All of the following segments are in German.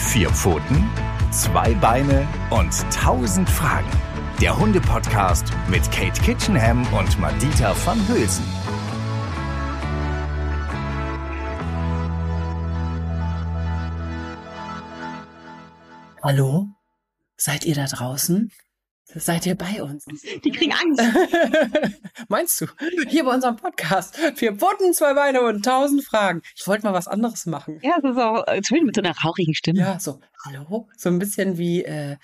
4 Pfoten, 2 Beine und 1000 Fragen. Der Hunde-Podcast mit Kate Kitchenham und Madita van Hülsen. Hallo? Seid ihr da draußen? Seid ihr bei uns? Die kriegen Angst. Meinst du? Hier bei unserem Podcast. 4 Pfoten, 2 Beine und 1000 Fragen. Ich wollte mal was anderes machen. Ja, das ist auch mit so einer rauchigen Stimme. Ja, so, hallo? So ein bisschen wie,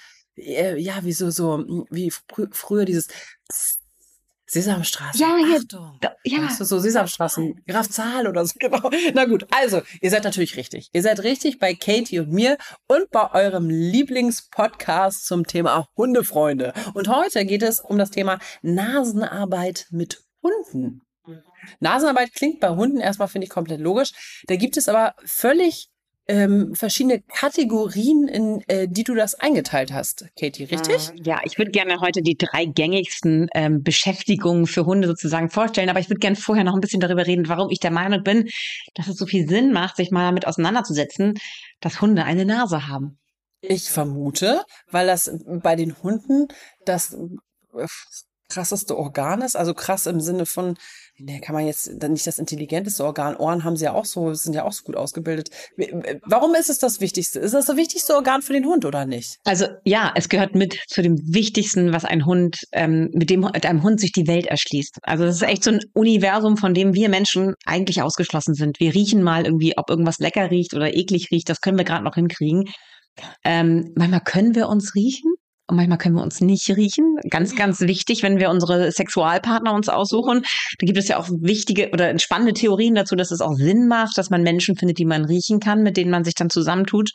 wie früher dieses Sesamstraße. Ja, hier. Achtung. Ja. Weißt du, so Sesamstraßen, Graf Zahl oder so, genau. Na gut, also, ihr seid natürlich richtig. Ihr seid richtig bei Katie und mir und bei eurem Lieblingspodcast zum Thema Hundefreunde. Und heute geht es um das Thema Nasenarbeit mit Hunden. Nasenarbeit klingt bei Hunden erstmal, finde ich, komplett logisch. Da gibt es aber völlig verschiedene Kategorien, in die du das eingeteilt hast, Katie, richtig? Ja, ich würde gerne heute die 3 gängigsten Beschäftigungen für Hunde sozusagen vorstellen, aber ich würde gerne vorher noch ein bisschen darüber reden, warum ich der Meinung bin, dass es so viel Sinn macht, sich mal damit auseinanderzusetzen, dass Hunde eine Nase haben. Ich vermute, weil das bei den Hunden das krasseste Organ ist, also krass im Sinne von, kann man jetzt nicht das intelligenteste Organ, Ohren haben sie ja auch so, sind ja auch so gut ausgebildet. Warum ist es das Wichtigste? Ist das wichtigste Organ für den Hund oder nicht? Also ja, es gehört mit zu dem Wichtigsten, was ein Hund, mit einem Hund sich die Welt erschließt. Also das ist echt so ein Universum, von dem wir Menschen eigentlich ausgeschlossen sind. Wir riechen mal irgendwie, ob irgendwas lecker riecht oder eklig riecht, das können wir gerade noch hinkriegen. Manchmal können wir uns riechen. Und manchmal können wir uns nicht riechen. Ganz, ganz wichtig, wenn wir unsere Sexualpartner uns aussuchen. Da gibt es ja auch wichtige oder spannende Theorien dazu, dass es auch Sinn macht, dass man Menschen findet, die man riechen kann, mit denen man sich dann zusammentut.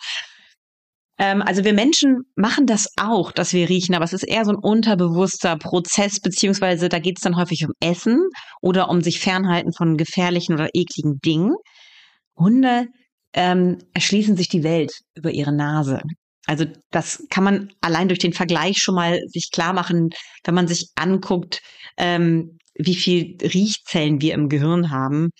Also wir Menschen machen das auch, dass wir riechen, aber es ist eher so ein unterbewusster Prozess, beziehungsweise da geht es dann häufig um Essen oder um sich fernhalten von gefährlichen oder ekligen Dingen. Hunde erschließen sich die Welt über ihre Nase. Also das kann man allein durch den Vergleich schon mal sich klar machen, wenn man sich anguckt, wie viel Riechzellen wir im Gehirn haben,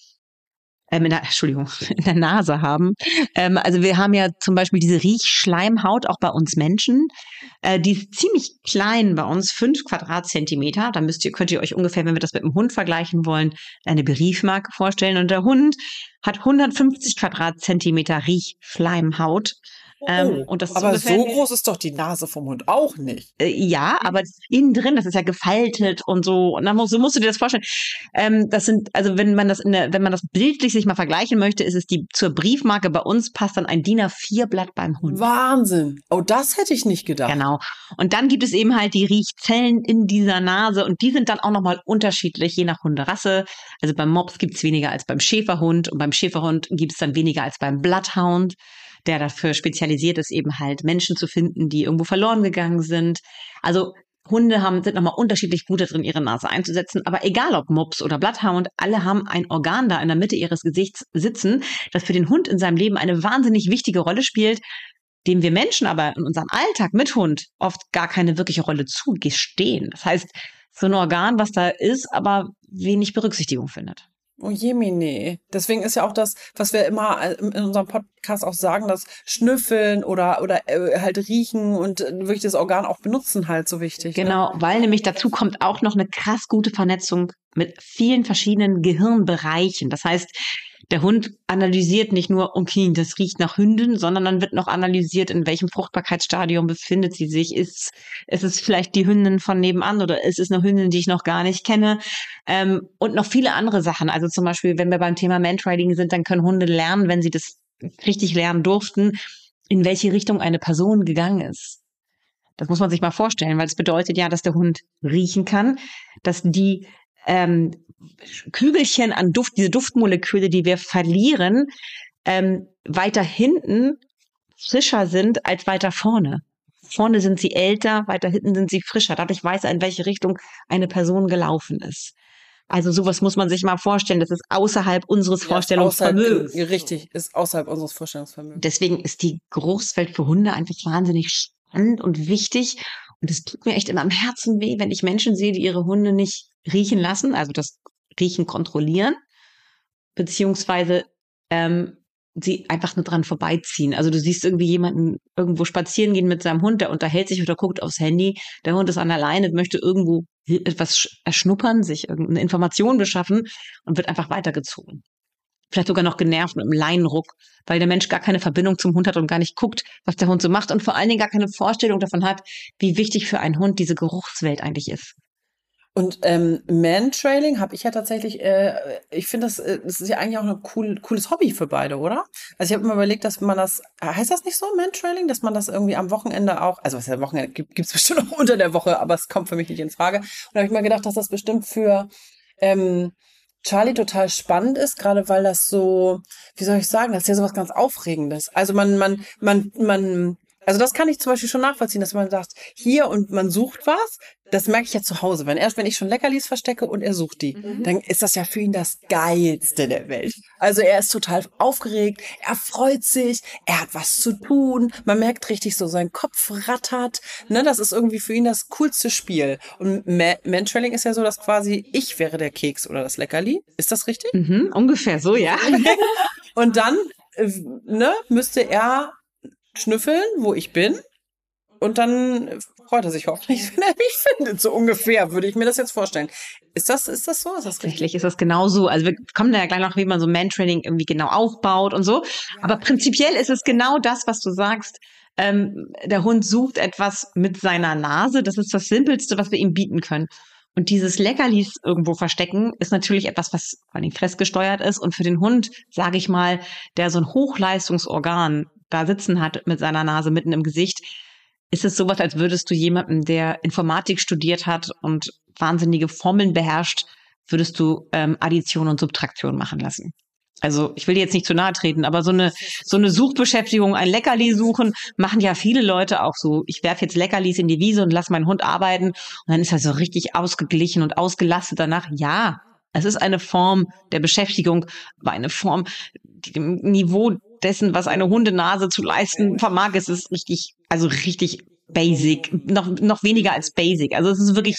in der Nase haben. Also wir haben ja zum Beispiel diese Riechschleimhaut auch bei uns Menschen. Die ist ziemlich klein bei uns, 5 Quadratzentimeter. Da könnt ihr euch ungefähr, wenn wir das mit dem Hund vergleichen wollen, eine Briefmarke vorstellen. Und der Hund hat 150 Quadratzentimeter Riechschleimhaut. Und das ist aber so groß ist doch die Nase vom Hund auch nicht. Ja, aber innen drin, das ist ja gefaltet und so. Und dann so musst du dir das vorstellen. Das sind, also wenn man das bildlich sich mal vergleichen möchte, ist es zur Briefmarke bei uns passt dann ein DIN A4-Blatt beim Hund. Wahnsinn. Oh, das hätte ich nicht gedacht. Genau. Und dann gibt es eben halt die Riechzellen in dieser Nase und die sind dann auch nochmal unterschiedlich, je nach Hunderasse. Also beim Mops gibt es weniger als beim Schäferhund und beim Schäferhund gibt es dann weniger als beim Bloodhound, der dafür spezialisiert ist, eben halt Menschen zu finden, die irgendwo verloren gegangen sind. Also Hunde sind nochmal unterschiedlich gut darin, ihre Nase einzusetzen. Aber egal ob Mops oder Bloodhound, alle haben ein Organ da in der Mitte ihres Gesichts sitzen, das für den Hund in seinem Leben eine wahnsinnig wichtige Rolle spielt, dem wir Menschen aber in unserem Alltag mit Hund oft gar keine wirkliche Rolle zugestehen. Das heißt, so ein Organ, was da ist, aber wenig Berücksichtigung findet. Oh Jemine. Deswegen ist ja auch das, was wir immer in unserem Podcast auch sagen, das Schnüffeln oder halt riechen und wirklich das Organ auch benutzen halt so wichtig. Genau, weil nämlich dazu kommt auch noch eine krass gute Vernetzung mit vielen verschiedenen Gehirnbereichen. Das heißt, der Hund analysiert nicht nur, okay, das riecht nach Hündin, sondern dann wird noch analysiert, in welchem Fruchtbarkeitsstadium befindet sie sich. Ist es vielleicht die Hündin von nebenan oder ist es eine Hündin, die ich noch gar nicht kenne? Und noch viele andere Sachen. Also zum Beispiel, wenn wir beim Thema Mantrailing sind, dann können Hunde lernen, wenn sie das richtig lernen durften, in welche Richtung eine Person gegangen ist. Das muss man sich mal vorstellen, weil es bedeutet ja, dass der Hund riechen kann, dass die Kügelchen an Duft, diese Duftmoleküle, die wir verlieren, weiter hinten frischer sind als weiter vorne. Vorne sind sie älter, weiter hinten sind sie frischer. Dadurch weiß er, in welche Richtung eine Person gelaufen ist. Also sowas muss man sich mal vorstellen. Das ist außerhalb unseres Vorstellungsvermögens. Richtig, ist außerhalb unseres Vorstellungsvermögens. Deswegen ist die Großwelt für Hunde einfach wahnsinnig spannend und wichtig. Und es tut mir echt immer am Herzen weh, wenn ich Menschen sehe, die ihre Hunde nicht riechen lassen, also das Riechen kontrollieren, beziehungsweise sie einfach nur dran vorbeiziehen. Also du siehst irgendwie jemanden irgendwo spazieren gehen mit seinem Hund, der unterhält sich oder guckt aufs Handy. Der Hund ist an der Leine, möchte irgendwo etwas erschnuppern, sich irgendeine Information beschaffen und wird einfach weitergezogen. Vielleicht sogar noch genervt mit einem Leinenruck, weil der Mensch gar keine Verbindung zum Hund hat und gar nicht guckt, was der Hund so macht und vor allen Dingen gar keine Vorstellung davon hat, wie wichtig für einen Hund diese Geruchswelt eigentlich ist. Und Mantrailing habe ich ja tatsächlich, ich finde, das ist ja eigentlich auch ein cooles Hobby für beide, oder? Also ich habe mir überlegt, dass man das, heißt das nicht so, Mantrailing, dass man das irgendwie am Wochenende auch, also was ja Wochenende gibt's bestimmt auch unter der Woche, aber es kommt für mich nicht in Frage. Und da habe ich mir gedacht, dass das bestimmt für Charlie total spannend ist, gerade weil das so, wie soll ich sagen, das ist ja sowas ganz Aufregendes. Also also das kann ich zum Beispiel schon nachvollziehen, dass man sagt, hier und man sucht was, das merke ich ja zu Hause. Wenn ich schon Leckerlis verstecke und er sucht die, dann ist das ja für ihn das Geilste der Welt. Also er ist total aufgeregt, er freut sich, er hat was zu tun, man merkt richtig so, sein Kopf rattert, ne, das ist irgendwie für ihn das coolste Spiel. Und Mantrailing ist ja so, dass quasi ich wäre der Keks oder das Leckerli. Ist das richtig? Ungefähr so, ja. Und dann, müsste er schnüffeln, wo ich bin. Und dann freut er sich hoffentlich, wenn er mich findet. So ungefähr würde ich mir das jetzt vorstellen. Ist das so? Ist das richtig? Tatsächlich ist das genau so. Also wir kommen da ja gleich noch, wie man so Mantrailing irgendwie genau aufbaut und so. Aber prinzipiell ist es genau das, was du sagst. Der Hund sucht etwas mit seiner Nase. Das ist das Simpelste, was wir ihm bieten können. Und dieses Leckerlis irgendwo verstecken ist natürlich etwas, was vor allem fressgesteuert ist. Und für den Hund, sage ich mal, der so ein Hochleistungsorgan da sitzen hat mit seiner Nase mitten im Gesicht, ist es sowas, als würdest du jemanden, der Informatik studiert hat und wahnsinnige Formeln beherrscht, würdest du Addition und Subtraktion machen lassen. Also ich will dir jetzt nicht zu nahe treten, aber so eine Suchbeschäftigung, ein Leckerli suchen, machen ja viele Leute auch so. Ich werfe jetzt Leckerlis in die Wiese und lasse meinen Hund arbeiten und dann ist er so richtig ausgeglichen und ausgelastet danach. Ja, es ist eine Form der Beschäftigung, aber eine Form, die dem Niveau dessen, was eine Hundenase zu leisten vermag, es ist richtig basic, noch weniger als basic. Also es ist wirklich,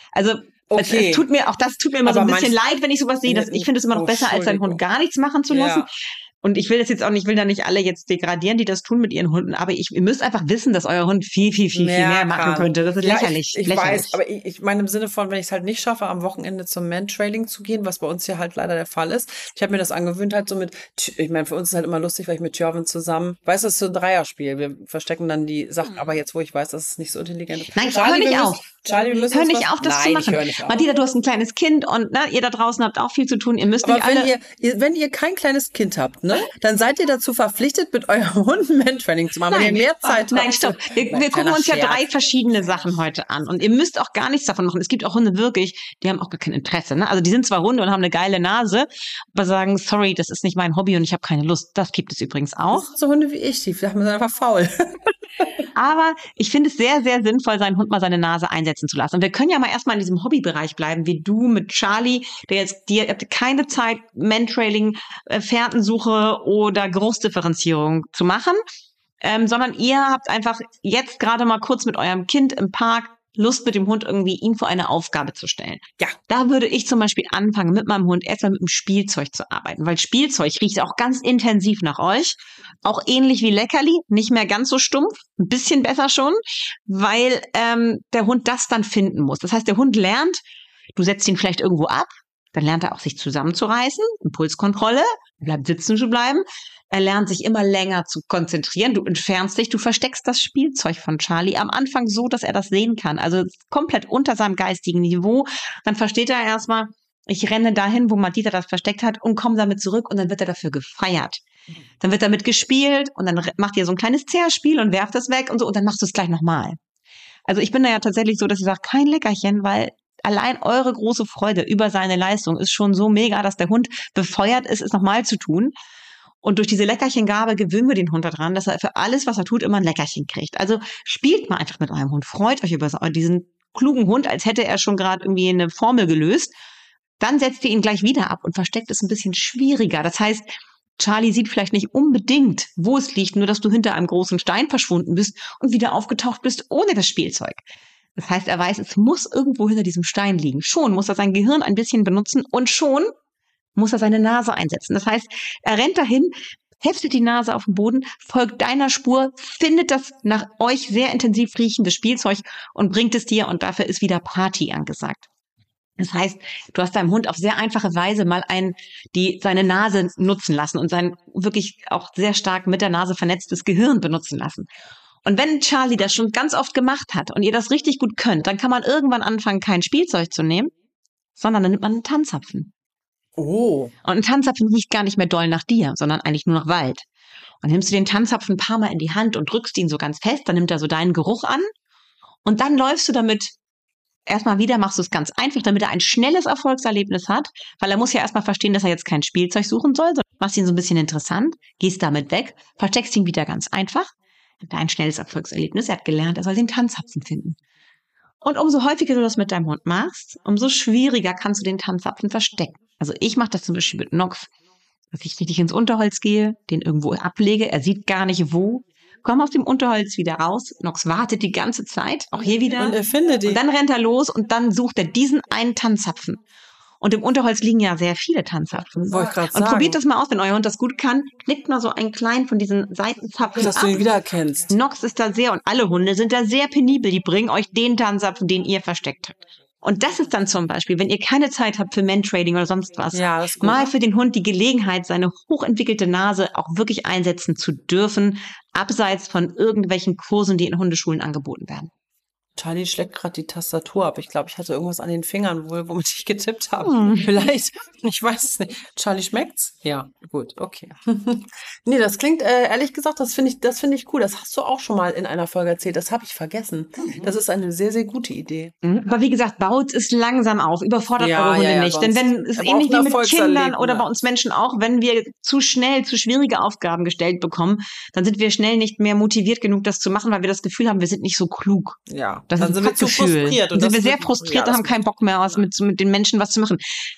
okay. Es tut mir immer so ein bisschen leid, wenn ich sowas sehe. Ich finde es immer noch besser, als seinen Hund gar nichts machen zu lassen. Ja. Und ich will das jetzt auch nicht, will da nicht alle jetzt degradieren, die das tun mit ihren Hunden, aber ihr müsst einfach wissen, dass euer Hund viel mehr machen könnte. Das ist lächerlich. Ich weiß, aber ich meine im Sinne von, wenn ich es halt nicht schaffe, am Wochenende zum Mantrailing zu gehen, was bei uns hier halt leider der Fall ist. Ich habe mir das angewöhnt halt so ich meine, für uns ist halt immer lustig, weil ich mit Jörven zusammen, weißt du, es ist so ein Dreierspiel. Wir verstecken dann die Sachen, aber jetzt, wo ich weiß, dass es nicht so intelligent ist. Nein, hör nicht auf. Charlie, hör nicht auf, das zu machen. Madita, du hast ein kleines Kind und ihr da draußen habt auch viel zu tun. Ihr müsst nicht alle... Wenn ihr kein kleines Kind habt, ne, dann seid ihr dazu verpflichtet, mit eurem Hund Mantrailing zu machen, wenn ihr mehr Zeit habt. Nein, stopp. Wir gucken uns ja 3 verschiedene Sachen heute an und ihr müsst auch gar nichts davon machen. Es gibt auch Hunde wirklich, die haben auch gar kein Interesse. Ne? Also die sind zwar Hunde und haben eine geile Nase, aber sagen, sorry, das ist nicht mein Hobby und ich habe keine Lust. Das gibt es übrigens auch. Das sind so Hunde wie ich, die sind einfach faul. Aber ich finde es sehr, sehr sinnvoll, seinen Hund mal seine Nase einsetzen zu lassen. Und wir können ja mal erstmal in diesem Hobbybereich bleiben, wie du mit Charlie, ihr habt keine Zeit, Mantrailing, Fährtensuche oder Geruchsdifferenzierung zu machen, sondern ihr habt einfach jetzt gerade mal kurz mit eurem Kind im Park Lust mit dem Hund irgendwie ihn vor eine Aufgabe zu stellen. Ja, da würde ich zum Beispiel anfangen, mit meinem Hund erstmal mit dem Spielzeug zu arbeiten, weil Spielzeug riecht auch ganz intensiv nach euch. Auch ähnlich wie Leckerli, nicht mehr ganz so stumpf, ein bisschen besser schon, weil der Hund das dann finden muss. Das heißt, der Hund lernt, du setzt ihn vielleicht irgendwo ab, dann lernt er auch sich zusammenzureißen, Impulskontrolle, bleibt sitzen zu bleiben. Er lernt sich immer länger zu konzentrieren. Du entfernst dich, du versteckst das Spielzeug von Charlie am Anfang so, dass er das sehen kann. Also komplett unter seinem geistigen Niveau. Dann versteht er erstmal, ich renne dahin, wo Madita das versteckt hat und komme damit zurück und dann wird er dafür gefeiert. Dann wird damit gespielt und dann macht ihr so ein kleines Zerspiel und werft es weg und so und dann machst du es gleich nochmal. Also ich bin da ja tatsächlich so, dass ich sage, kein Leckerchen, weil allein eure große Freude über seine Leistung ist schon so mega, dass der Hund befeuert ist, es nochmal zu tun. Und durch diese Leckerchengabe gewöhnen wir den Hund daran, dass er für alles, was er tut, immer ein Leckerchen kriegt. Also spielt mal einfach mit eurem Hund. Freut euch über diesen klugen Hund, als hätte er schon gerade irgendwie eine Formel gelöst. Dann setzt ihr ihn gleich wieder ab und versteckt es ein bisschen schwieriger. Das heißt, Charlie sieht vielleicht nicht unbedingt, wo es liegt, nur dass du hinter einem großen Stein verschwunden bist und wieder aufgetaucht bist ohne das Spielzeug. Das heißt, er weiß, es muss irgendwo hinter diesem Stein liegen. Schon muss er sein Gehirn ein bisschen benutzen und schon muss er seine Nase einsetzen. Das heißt, er rennt dahin, heftet die Nase auf den Boden, folgt deiner Spur, findet das nach euch sehr intensiv riechendes Spielzeug und bringt es dir und dafür ist wieder Party angesagt. Das heißt, du hast deinem Hund auf sehr einfache Weise mal seine Nase nutzen lassen und sein wirklich auch sehr stark mit der Nase vernetztes Gehirn benutzen lassen. Und wenn Charlie das schon ganz oft gemacht hat und ihr das richtig gut könnt, dann kann man irgendwann anfangen, kein Spielzeug zu nehmen, sondern dann nimmt man einen Tanzapfen. Oh. Und ein Tanzapfen riecht gar nicht mehr doll nach dir, sondern eigentlich nur nach Wald. Und dann nimmst du den Tanzapfen ein paar Mal in die Hand und drückst ihn so ganz fest, dann nimmt er so deinen Geruch an und dann läufst du damit erstmal wieder, machst du es ganz einfach, damit er ein schnelles Erfolgserlebnis hat, weil er muss ja erstmal verstehen, dass er jetzt kein Spielzeug suchen soll, sondern machst ihn so ein bisschen interessant, gehst damit weg, versteckst ihn wieder ganz einfach, hat ein schnelles Erfolgserlebnis, er hat gelernt, er soll den Tanzapfen finden. Und umso häufiger du das mit deinem Hund machst, umso schwieriger kannst du den Tanzapfen verstecken. Also ich mache das zum Beispiel mit Nox, dass ich richtig ins Unterholz gehe, den irgendwo ablege, er sieht gar nicht wo, komm aus dem Unterholz wieder raus, Nox wartet die ganze Zeit, auch hier wieder. Und er findet die. Und dann rennt er los und dann sucht er diesen einen Tanzapfen. Und im Unterholz liegen ja sehr viele Tanzapfen. Wollte ich gerade Und sagen. probiert das mal aus, wenn euer Hund das gut kann. Knickt mal so einen kleinen von diesen Seitenzapfen Dass ab. du ihn wiedererkennst. Nox ist da sehr, und alle Hunde sind da sehr penibel. Die bringen euch den Tanzapfen, den ihr versteckt habt. Und das ist dann zum Beispiel, wenn ihr keine Zeit habt für Mentrading oder sonst was, Ja, das ist gut. mal für den Hund die Gelegenheit, seine hochentwickelte Nase auch wirklich einsetzen zu dürfen, abseits von irgendwelchen Kursen, die in Hundeschulen angeboten werden. Charlie schlägt gerade die Tastatur ab. Ich glaube, ich hatte irgendwas an den Fingern, womit ich getippt habe. Vielleicht, ich weiß es nicht. Charlie, schmeckt's? Ja, gut, okay. Nee, das klingt, ehrlich gesagt, das finde ich cool. Das hast du auch schon mal in einer Folge erzählt. Das habe ich vergessen. Das ist eine sehr, sehr gute Idee. Aber wie gesagt, baut es langsam auf, überfordert eure Hunde nicht. Denn wenn es er ähnlich braucht wie mit Kindern Erfolgserlebnis. oder bei uns Menschen auch, wenn wir zu schnell zu schwierige Aufgaben gestellt bekommen, dann sind wir schnell nicht mehr motiviert genug, das zu machen, weil wir das Gefühl haben, wir sind nicht so klug. Ja, Das dann ist sind wir zu frustriert. Dann sind wir sehr frustriert und haben keinen Bock mehr, mit den Menschen was zu machen.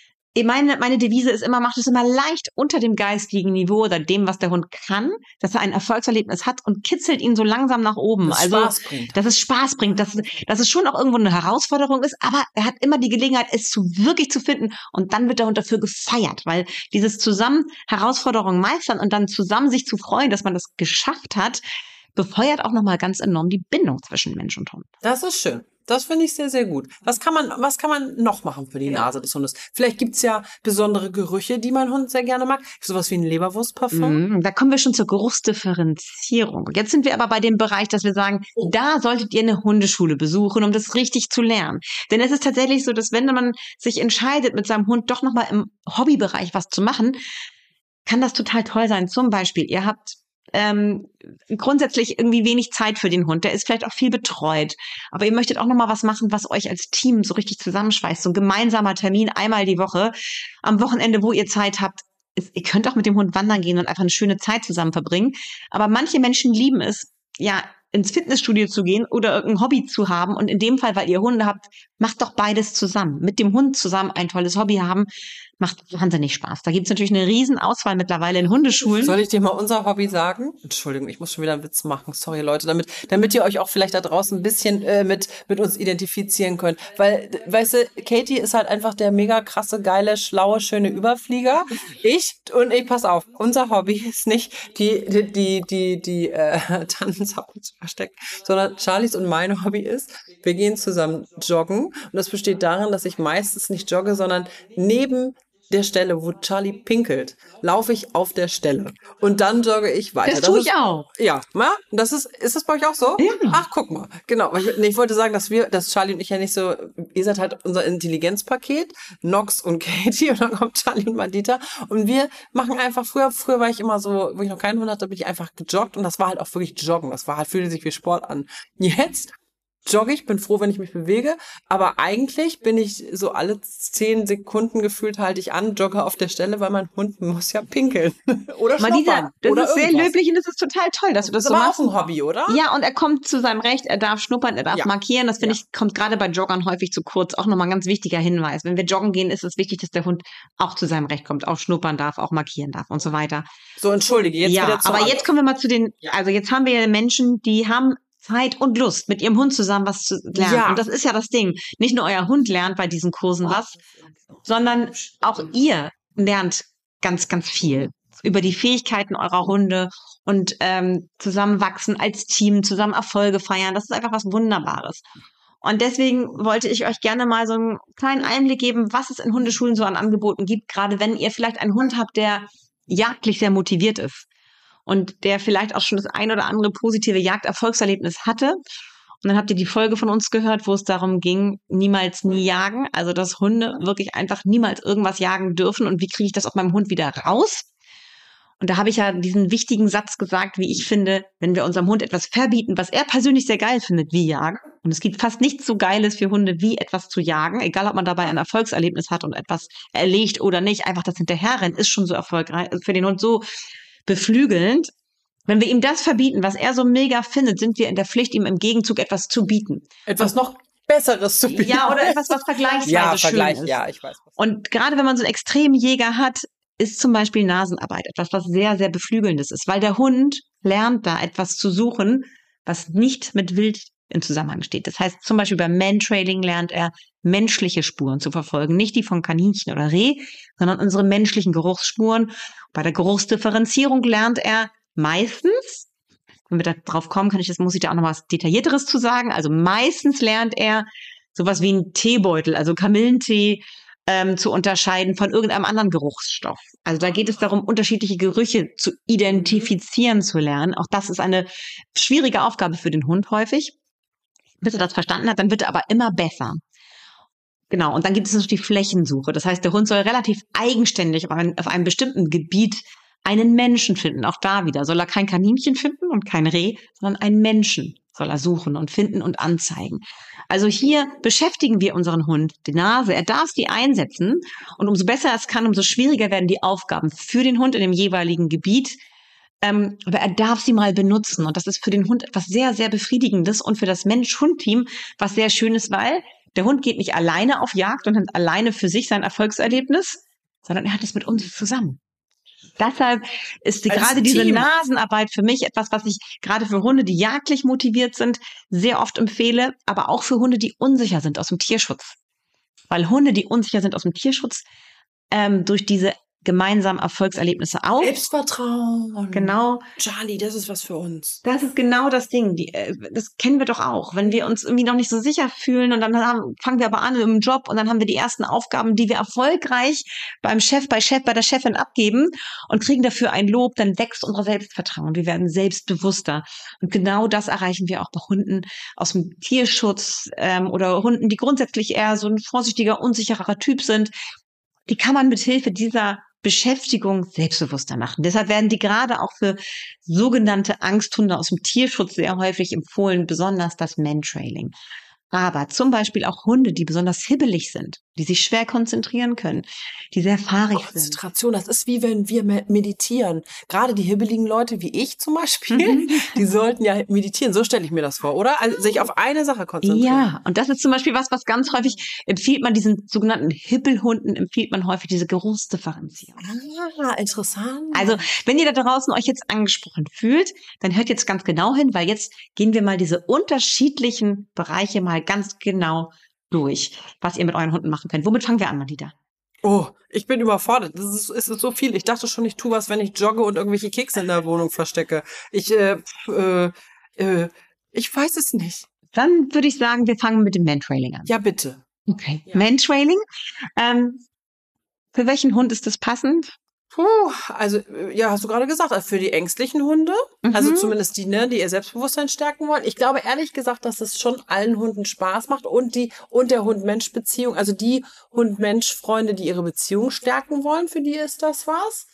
Meine Devise ist immer, macht es immer leicht unter dem geistigen Niveau oder dem, was der Hund kann, dass er ein Erfolgserlebnis hat und kitzelt ihn so langsam nach oben. Dass es Spaß bringt. Dass es schon auch irgendwo eine Herausforderung ist, aber er hat immer die Gelegenheit, es wirklich zu finden und dann wird der Hund dafür gefeiert, weil dieses zusammen Herausforderungen meistern und dann zusammen sich zu freuen, dass man das geschafft hat, befeuert auch nochmal ganz enorm die Bindung zwischen Mensch und Hund. Das ist schön. Das finde ich sehr, sehr gut. Was kann man noch machen für die Nase des Hundes? Vielleicht gibt's ja besondere Gerüche, die mein Hund sehr gerne mag. Sowas wie ein Leberwurstparfum. Da kommen wir schon zur Geruchsdifferenzierung. Jetzt sind wir aber bei dem Bereich, dass wir sagen, da solltet ihr eine Hundeschule besuchen, um das richtig zu lernen. Denn es ist tatsächlich so, dass wenn man sich entscheidet, mit seinem Hund doch nochmal im Hobbybereich was zu machen, kann das total toll sein. Zum Beispiel, ihr habt grundsätzlich irgendwie wenig Zeit für den Hund. Der ist vielleicht auch viel betreut. Aber ihr möchtet auch nochmal was machen, was euch als Team so richtig zusammenschweißt. So ein gemeinsamer Termin einmal die Woche. Am Wochenende, wo ihr Zeit habt. Ihr könnt auch mit dem Hund wandern gehen und einfach eine schöne Zeit zusammen verbringen. Aber manche Menschen lieben es, ja, ins Fitnessstudio zu gehen oder irgendein Hobby zu haben. Und in dem Fall, weil ihr Hunde habt, macht doch beides zusammen. Mit dem Hund zusammen ein tolles Hobby haben, macht wahnsinnig Spaß. Da gibt's natürlich eine riesen Auswahl mittlerweile in Hundeschulen. Soll ich dir mal unser Hobby sagen? Entschuldigung, ich muss schon wieder einen Witz machen. Sorry, Leute, damit ihr euch auch vielleicht da draußen ein bisschen mit uns identifizieren könnt. Weil, weißt du, Katie ist halt einfach der mega krasse, geile, schlaue, schöne Überflieger. Pass auf, unser Hobby ist nicht die Tannenzapfen zu verstecken, sondern Charlies und mein Hobby ist, wir gehen zusammen joggen und das besteht darin, dass ich meistens nicht jogge, sondern neben der Stelle, wo Charlie pinkelt, laufe ich auf der Stelle und dann jogge ich weiter. Das tue ich auch. Ja, ist das bei euch auch so? Ja. Ach, guck mal. Genau. Ich wollte sagen, dass Charlie und ich ja nicht so, ihr seid halt unser Intelligenzpaket, Nox und Katie und dann kommt Charlie und Madita und wir machen einfach, früher war ich immer so, wo ich noch keinen Hund hatte, bin ich einfach gejoggt und das war halt auch wirklich Joggen. Das war halt, fühlte sich wie Sport an. Jetzt jogge ich, bin froh, wenn ich mich bewege, aber eigentlich bin ich so alle 10 Sekunden gefühlt halte ich an, jogge auf der Stelle, weil mein Hund muss ja pinkeln. Oder schnuppern. Das oder ist sehr irgendwas. löblich und das ist total toll, dass du das Das so ist aber machst. auch ein Hobby, oder? Ja, und er kommt zu seinem Recht, er darf schnuppern, er darf Ja. markieren. Das finde ich, kommt gerade bei Joggern häufig zu kurz. Auch nochmal ein ganz wichtiger Hinweis. Wenn wir joggen gehen, ist es wichtig, dass der Hund auch zu seinem Recht kommt, auch schnuppern darf, auch markieren darf und so weiter. So, entschuldige, jetzt wieder zu aber jetzt kommen wir mal zu also jetzt haben wir ja Menschen, die haben Zeit und Lust, mit ihrem Hund zusammen was zu lernen. Ja. Und das ist ja das Ding. Nicht nur euer Hund lernt bei diesen Kursen was, sondern auch ihr lernt ganz, ganz viel. über die Fähigkeiten eurer Hunde und zusammenwachsen als Team, zusammen Erfolge feiern. Das ist einfach was Wunderbares. Und deswegen wollte ich euch gerne mal so einen kleinen Einblick geben, was es in Hundeschulen so an Angeboten gibt, gerade wenn ihr vielleicht einen Hund habt, der jagdlich sehr motiviert ist und der vielleicht auch schon das ein oder andere positive Jagderfolgserlebnis hatte. Und dann habt ihr die Folge von uns gehört, wo es darum ging, niemals nie jagen. Also, dass Hunde wirklich einfach niemals irgendwas jagen dürfen. Und wie kriege ich das aus meinem Hund wieder raus? Und da habe ich ja diesen wichtigen Satz gesagt, wie ich finde, wenn wir unserem Hund etwas verbieten, was er persönlich sehr geil findet, wie Jagen. Und es gibt fast nichts so Geiles für Hunde, wie etwas zu jagen. Egal, ob man dabei ein Erfolgserlebnis hat und etwas erlegt oder nicht. Einfach das Hinterherrennen ist schon so erfolgreich, für den Hund so beflügelnd. Wenn wir ihm das verbieten, was er so mega findet, sind wir in der Pflicht, ihm im Gegenzug etwas zu bieten. Etwas noch Besseres zu bieten. Ja, oder etwas, was vergleichsweise schön ist. Ja, ich weiß. Und gerade wenn man so einen extremen Jäger hat, ist zum Beispiel Nasenarbeit etwas, was sehr, sehr Beflügelndes ist, weil der Hund lernt da etwas zu suchen, was nicht mit Wild in Zusammenhang steht. Das heißt, zum Beispiel beim Mantrailing lernt er, menschliche Spuren zu verfolgen. Nicht die von Kaninchen oder Reh, sondern unsere menschlichen Geruchsspuren. Bei der Geruchsdifferenzierung lernt er meistens, wenn wir da drauf kommen, muss ich da auch noch was Detaillierteres zu sagen. Also meistens lernt er sowas wie einen Teebeutel, also Kamillentee, zu unterscheiden von irgendeinem anderen Geruchsstoff. Also da geht es darum, unterschiedliche Gerüche zu identifizieren zu lernen. Auch das ist eine schwierige Aufgabe für den Hund häufig. Bis er das verstanden hat, dann wird er aber immer besser. Genau, und dann gibt es noch die Flächensuche. Das heißt, der Hund soll relativ eigenständig auf einem bestimmten Gebiet einen Menschen finden. Auch da wieder soll er kein Kaninchen finden und kein Reh, sondern einen Menschen soll er suchen und finden und anzeigen. Also hier beschäftigen wir unseren Hund, die Nase. Er darf sie einsetzen und umso besser es kann, umso schwieriger werden die Aufgaben für den Hund in dem jeweiligen Gebiet. Aber er darf sie mal benutzen und das ist für den Hund etwas sehr, sehr Befriedigendes und für das Mensch-Hund-Team was sehr Schönes, weil der Hund geht nicht alleine auf Jagd und hat alleine für sich sein Erfolgserlebnis, sondern er hat es mit uns zusammen. Deshalb ist gerade diese Nasenarbeit für mich etwas, was ich gerade für Hunde, die jagdlich motiviert sind, sehr oft empfehle, aber auch für Hunde, die unsicher sind aus dem Tierschutz. Weil Hunde, die unsicher sind aus dem Tierschutz, durch diese gemeinsamen Erfolgserlebnisse auch. Selbstvertrauen. Genau. Charlie, das ist was für uns. Das ist genau das Ding. Das kennen wir doch auch. Wenn wir uns irgendwie noch nicht so sicher fühlen und dann fangen wir aber an im Job und dann haben wir die ersten Aufgaben, die wir erfolgreich bei der Chefin abgeben und kriegen dafür ein Lob, dann wächst unser Selbstvertrauen. Wir werden selbstbewusster. Und genau das erreichen wir auch bei Hunden aus dem Tierschutz oder Hunden, die grundsätzlich eher so ein vorsichtiger, unsicherer Typ sind. Die kann man mit Hilfe dieser Beschäftigung selbstbewusster machen. Deshalb werden die gerade auch für sogenannte Angsthunde aus dem Tierschutz sehr häufig empfohlen, besonders das Mantrailing. Aber zum Beispiel auch Hunde, die besonders hibbelig sind, die sich schwer konzentrieren können, die sehr fahrig sind. Konzentration, das ist wie wenn wir meditieren. Gerade die hibbeligen Leute wie ich zum Beispiel, die sollten ja meditieren. So stelle ich mir das vor, oder? Also sich auf eine Sache konzentrieren. Ja, und das ist zum Beispiel was ganz häufig empfiehlt man diesen sogenannten Hibbelhunden, empfiehlt man häufig diese Geruchsdifferenzierung. Ah, interessant. Also, wenn ihr da draußen euch jetzt angesprochen fühlt, dann hört jetzt ganz genau hin, weil jetzt gehen wir mal diese unterschiedlichen Bereiche mal ganz genau durch, was ihr mit euren Hunden machen könnt. Womit fangen wir an, Madita? Oh, ich bin überfordert. Es ist so viel. Ich dachte schon, ich tue was, wenn ich jogge und irgendwelche Kekse in der Wohnung verstecke. Ich weiß es nicht. Dann würde ich sagen, wir fangen mit dem Mantrailing an. Ja, bitte. Okay. Ja. Mantrailing. Für welchen Hund ist das passend? Also, ja, hast du gerade gesagt, also für die ängstlichen Hunde, also zumindest die, die ihr Selbstbewusstsein stärken wollen. Ich glaube ehrlich gesagt, dass es schon allen Hunden Spaß macht und der Hund-Mensch-Beziehung, also die Hund-Mensch-Freunde, die ihre Beziehung stärken wollen, für die ist das was.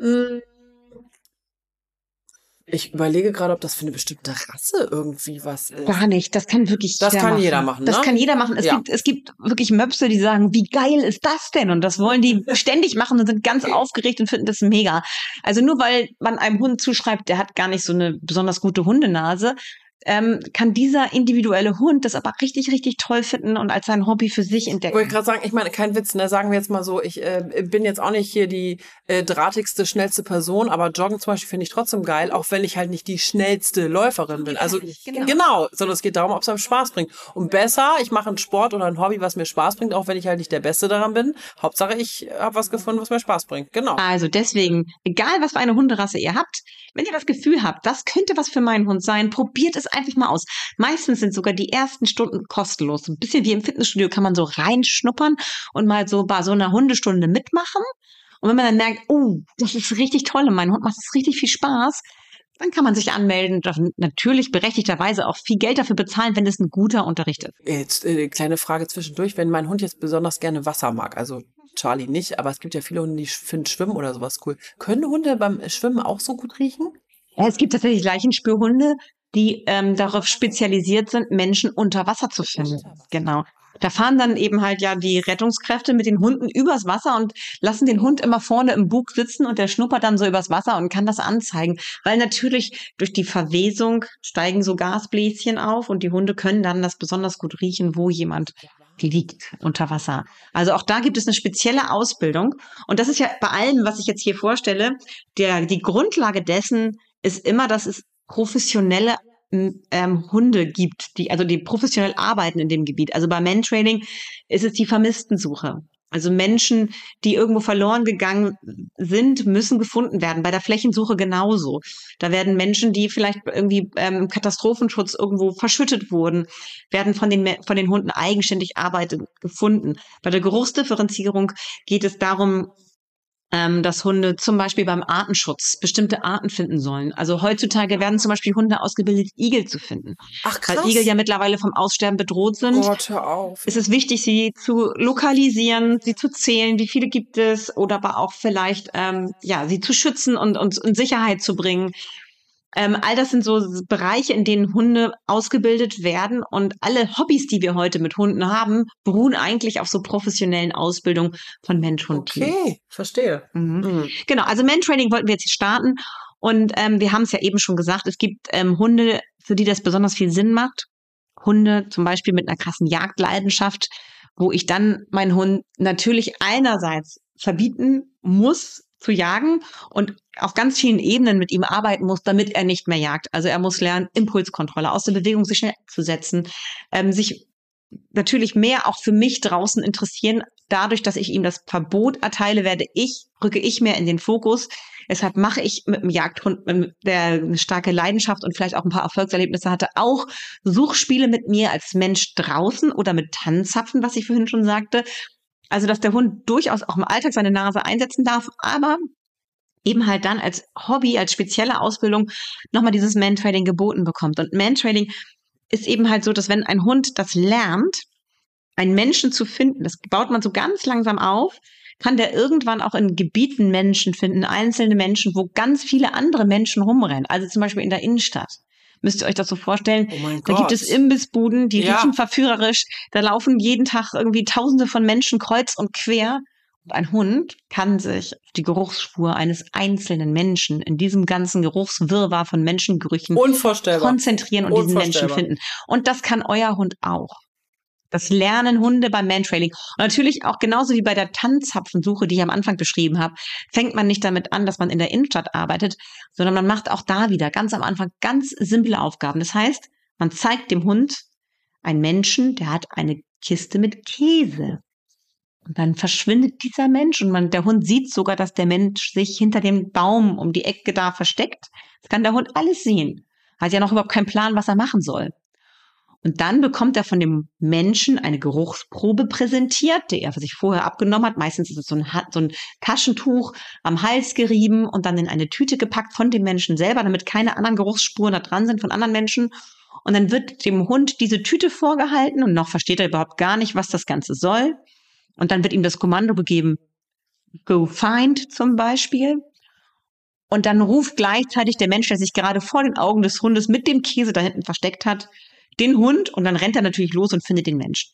Ich überlege gerade, ob das für eine bestimmte Rasse irgendwie was ist. Gar nicht, das kann wirklich jeder machen. Das kann jeder machen, ne? Das kann jeder machen. Es gibt wirklich Möpse, die sagen, wie geil ist das denn? Und das wollen die ständig machen und sind ganz aufgeregt und finden das mega. Also nur weil man einem Hund zuschreibt, der hat gar nicht so eine besonders gute Hundenase, kann dieser individuelle Hund das aber richtig, richtig toll finden und als sein Hobby für sich entdecken. Wollte ich gerade sagen, ich meine, kein Witz, ne? Sagen wir jetzt mal so, ich bin jetzt auch nicht hier die drahtigste, schnellste Person, aber Joggen zum Beispiel finde ich trotzdem geil, auch wenn ich halt nicht die schnellste Läuferin bin. Also genau, sondern es geht darum, ob es einem Spaß bringt. Und besser, ich mache einen Sport oder ein Hobby, was mir Spaß bringt, auch wenn ich halt nicht der Beste daran bin. Hauptsache, ich habe was gefunden, was mir Spaß bringt. Genau. Also deswegen, egal was für eine Hunderasse ihr habt, wenn ihr das Gefühl habt, das könnte was für meinen Hund sein, probiert es einfach mal aus. Meistens sind sogar die ersten Stunden kostenlos. So ein bisschen wie im Fitnessstudio kann man so reinschnuppern und mal so bei so einer Hundestunde mitmachen. Und wenn man dann merkt, oh, das ist richtig toll und mein Hund macht es richtig viel Spaß, dann kann man sich anmelden, natürlich berechtigterweise auch viel Geld dafür bezahlen, wenn es ein guter Unterricht ist. Jetzt kleine Frage zwischendurch, wenn mein Hund jetzt besonders gerne Wasser mag, also Charlie nicht, aber es gibt ja viele Hunde, die finden Schwimmen oder sowas cool. Können Hunde beim Schwimmen auch so gut riechen? Ja, es gibt tatsächlich Leichenspürhunde, die darauf spezialisiert sind, Menschen unter Wasser zu finden. Genau. Da fahren dann eben halt ja die Rettungskräfte mit den Hunden übers Wasser und lassen den Hund immer vorne im Bug sitzen und der schnuppert dann so übers Wasser und kann das anzeigen. Weil natürlich durch die Verwesung steigen so Gasbläschen auf und die Hunde können dann das besonders gut riechen, wo jemand liegt unter Wasser. Also auch da gibt es eine spezielle Ausbildung. Und das ist ja bei allem, was ich jetzt hier vorstelle, die Grundlage dessen ist immer, dass es professionelle Hunde gibt, die professionell arbeiten in dem Gebiet. Also bei Mantrailing ist es die Vermisstensuche. Also Menschen, die irgendwo verloren gegangen sind, müssen gefunden werden. Bei der Flächensuche genauso. Da werden Menschen, die vielleicht irgendwie im Katastrophenschutz irgendwo verschüttet wurden, werden von den Hunden eigenständig gefunden. Bei der Geruchsdifferenzierung geht es darum, dass Hunde zum Beispiel beim Artenschutz bestimmte Arten finden sollen. Also heutzutage werden zum Beispiel Hunde ausgebildet, Igel zu finden. Ach krass. Weil Igel ja mittlerweile vom Aussterben bedroht sind. Gott, hör auf. Ist es wichtig, sie zu lokalisieren, sie zu zählen, wie viele gibt es, oder aber auch vielleicht sie zu schützen und in Sicherheit zu bringen. All das sind so Bereiche, in denen Hunde ausgebildet werden, und alle Hobbys, die wir heute mit Hunden haben, beruhen eigentlich auf so professionellen Ausbildungen von Mensch und Tier. Okay, verstehe. Genau, also Mantraining wollten wir jetzt hier starten, und wir haben es ja eben schon gesagt, es gibt Hunde, für die das besonders viel Sinn macht. Hunde zum Beispiel mit einer krassen Jagdleidenschaft, wo ich dann meinen Hund natürlich einerseits verbieten muss zu jagen und auf ganz vielen Ebenen mit ihm arbeiten muss, damit er nicht mehr jagt. Also er muss lernen, Impulskontrolle, aus der Bewegung sich schnell abzusetzen, sich natürlich mehr auch für mich draußen interessieren. Dadurch, dass ich ihm das Verbot erteile, rücke ich mehr in den Fokus. Deshalb mache ich mit dem Jagdhund, der eine starke Leidenschaft und vielleicht auch ein paar Erfolgserlebnisse hatte, auch Suchspiele mit mir als Mensch draußen oder mit Tannenzapfen, was ich vorhin schon sagte. Also, dass der Hund durchaus auch im Alltag seine Nase einsetzen darf, aber eben halt dann als Hobby, als spezielle Ausbildung nochmal dieses Mantrailing geboten bekommt. Und Mantrailing ist eben halt so, dass wenn ein Hund das lernt, einen Menschen zu finden, das baut man so ganz langsam auf, kann der irgendwann auch in Gebieten Menschen finden, einzelne Menschen, wo ganz viele andere Menschen rumrennen. Also zum Beispiel in der Innenstadt. Müsst ihr euch das so vorstellen? Oh mein Da Gott. gibt es Imbissbuden, die riechen verführerisch. Da laufen jeden Tag irgendwie Tausende von Menschen kreuz und quer. Und ein Hund kann sich auf die Geruchsspur eines einzelnen Menschen in diesem ganzen Geruchswirrwarr von Menschengerüchen konzentrieren und diesen Menschen finden. Und das kann euer Hund auch. Das lernen Hunde beim Mantrailing. Und natürlich auch genauso wie bei der Tannenzapfensuche, die ich am Anfang beschrieben habe, fängt man nicht damit an, dass man in der Innenstadt arbeitet, sondern man macht auch da wieder ganz am Anfang ganz simple Aufgaben. Das heißt, man zeigt dem Hund einen Menschen, der hat eine Kiste mit Käse. Und dann verschwindet dieser Mensch und der Hund sieht sogar, dass der Mensch sich hinter dem Baum um die Ecke da versteckt. Das kann der Hund alles sehen. Hat ja noch überhaupt keinen Plan, was er machen soll. Und dann bekommt er von dem Menschen eine Geruchsprobe präsentiert, die er für sich vorher abgenommen hat. Meistens ist es so ein Taschentuch am Hals gerieben und dann in eine Tüte gepackt von dem Menschen selber, damit keine anderen Geruchsspuren da dran sind von anderen Menschen. Und dann wird dem Hund diese Tüte vorgehalten und noch versteht er überhaupt gar nicht, was das Ganze soll. Und dann wird ihm das Kommando gegeben, go find zum Beispiel. Und dann ruft gleichzeitig der Mensch, der sich gerade vor den Augen des Hundes mit dem Käse da hinten versteckt hat, den Hund, und dann rennt er natürlich los und findet den Menschen.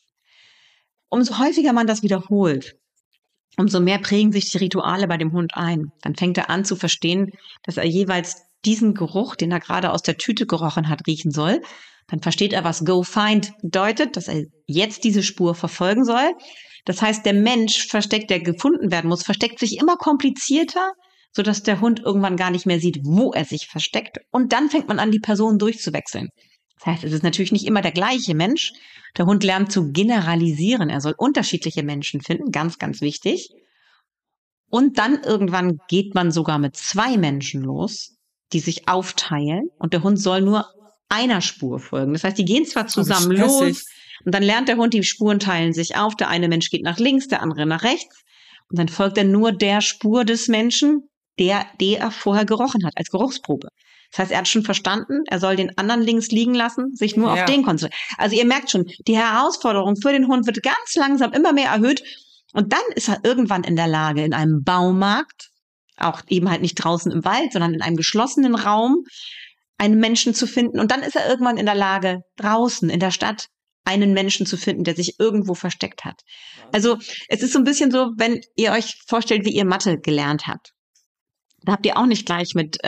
Umso häufiger man das wiederholt, umso mehr prägen sich die Rituale bei dem Hund ein. Dann fängt er an zu verstehen, dass er jeweils diesen Geruch, den er gerade aus der Tüte gerochen hat, riechen soll. Dann versteht er, was Go Find bedeutet, dass er jetzt diese Spur verfolgen soll. Das heißt, der Mensch der gefunden werden muss, versteckt sich immer komplizierter, sodass der Hund irgendwann gar nicht mehr sieht, wo er sich versteckt. Und dann fängt man an, die Person durchzuwechseln. Das heißt, es ist natürlich nicht immer der gleiche Mensch. Der Hund lernt zu generalisieren. Er soll unterschiedliche Menschen finden, ganz, ganz wichtig. Und dann irgendwann geht man sogar mit 2 Menschen los, die sich aufteilen. Und der Hund soll nur einer Spur folgen. Das heißt, die gehen zwar zusammen los und dann lernt der Hund, die Spuren teilen sich auf. Der eine Mensch geht nach links, der andere nach rechts. Und dann folgt er nur der Spur des Menschen, der er vorher gerochen hat, als Geruchsprobe. Das heißt, er hat schon verstanden, er soll den anderen links liegen lassen, sich nur auf den konzentrieren. Also ihr merkt schon, die Herausforderung für den Hund wird ganz langsam immer mehr erhöht. Und dann ist er irgendwann in der Lage, in einem Baumarkt, auch eben halt nicht draußen im Wald, sondern in einem geschlossenen Raum, einen Menschen zu finden. Und dann ist er irgendwann in der Lage, draußen in der Stadt einen Menschen zu finden, der sich irgendwo versteckt hat. Also es ist so ein bisschen so, wenn ihr euch vorstellt, wie ihr Mathe gelernt habt. Da habt ihr auch nicht gleich mit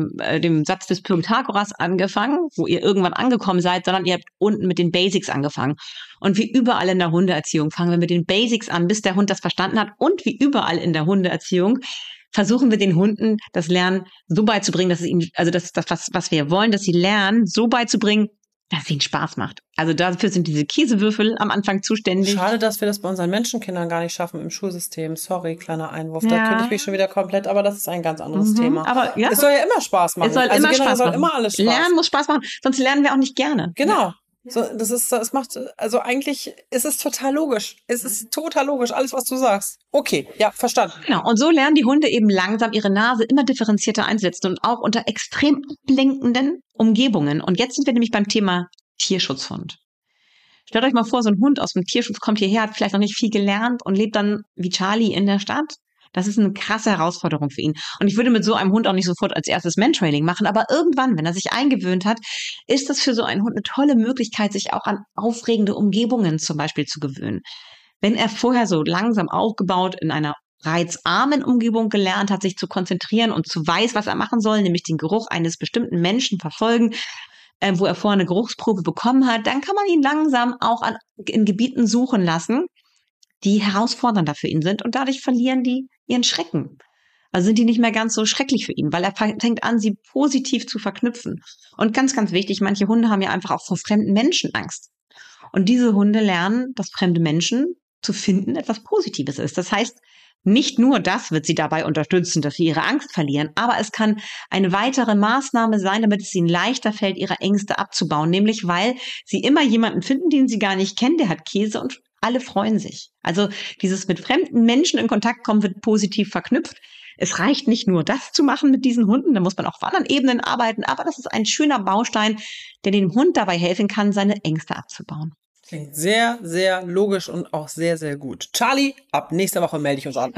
dem Satz des Pythagoras angefangen, wo ihr irgendwann angekommen seid, sondern ihr habt unten mit den Basics angefangen. Und wie überall in der Hundeerziehung fangen wir mit den Basics an, bis der Hund das verstanden hat. Und wie überall in der Hundeerziehung versuchen wir den Hunden das Lernen so beizubringen, dass es ihnen, also das ist das, was wir wollen, dass sie lernen, so beizubringen, dass es ihnen Spaß macht. Also dafür sind diese Käsewürfel am Anfang zuständig. Schade, dass wir das bei unseren Menschenkindern gar nicht schaffen im Schulsystem. Sorry, kleiner Einwurf. Da könnte ich mich schon wieder komplett, aber das ist ein ganz anderes Thema. Aber ja, es soll ja immer Spaß machen. Es soll immer Spaß machen. Immer alles Spaß. Lernen muss Spaß machen, sonst lernen wir auch nicht gerne. Genau. So, das macht, also eigentlich ist es total logisch. Es ist total logisch, alles, was du sagst. Okay, ja, verstanden. Genau. Und so lernen die Hunde eben langsam ihre Nase immer differenzierter einsetzen und auch unter extrem ablenkenden Umgebungen. Und jetzt sind wir nämlich beim Thema Tierschutzhund. Stellt euch mal vor, so ein Hund aus dem Tierschutz kommt hierher, hat vielleicht noch nicht viel gelernt und lebt dann wie Charlie in der Stadt. Das ist eine krasse Herausforderung für ihn. Und ich würde mit so einem Hund auch nicht sofort als erstes Mentrailing machen, aber irgendwann, wenn er sich eingewöhnt hat, ist das für so einen Hund eine tolle Möglichkeit, sich auch an aufregende Umgebungen zum Beispiel zu gewöhnen. Wenn er vorher so langsam aufgebaut in einer reizarmen Umgebung gelernt hat, sich zu konzentrieren und zu weiß, was er machen soll, nämlich den Geruch eines bestimmten Menschen verfolgen, wo er vorher eine Geruchsprobe bekommen hat, dann kann man ihn langsam auch in Gebieten suchen lassen, die herausfordernder für ihn sind und dadurch verlieren die ihren Schrecken. Also sind die nicht mehr ganz so schrecklich für ihn, weil er fängt an, sie positiv zu verknüpfen. Und ganz, ganz wichtig, manche Hunde haben ja einfach auch vor fremden Menschen Angst. Und diese Hunde lernen, dass fremde Menschen zu finden etwas Positives ist. Das heißt, nicht nur das wird sie dabei unterstützen, dass sie ihre Angst verlieren, aber es kann eine weitere Maßnahme sein, damit es ihnen leichter fällt, ihre Ängste abzubauen. Nämlich, weil sie immer jemanden finden, den sie gar nicht kennen, der hat Käse und alle freuen sich. Also dieses mit fremden Menschen in Kontakt kommen wird positiv verknüpft. Es reicht nicht nur das zu machen mit diesen Hunden, da muss man auch auf anderen Ebenen arbeiten, aber das ist ein schöner Baustein, der dem Hund dabei helfen kann, seine Ängste abzubauen. Klingt sehr, sehr logisch und auch sehr, sehr gut. Charlie, ab nächster Woche melde ich uns an.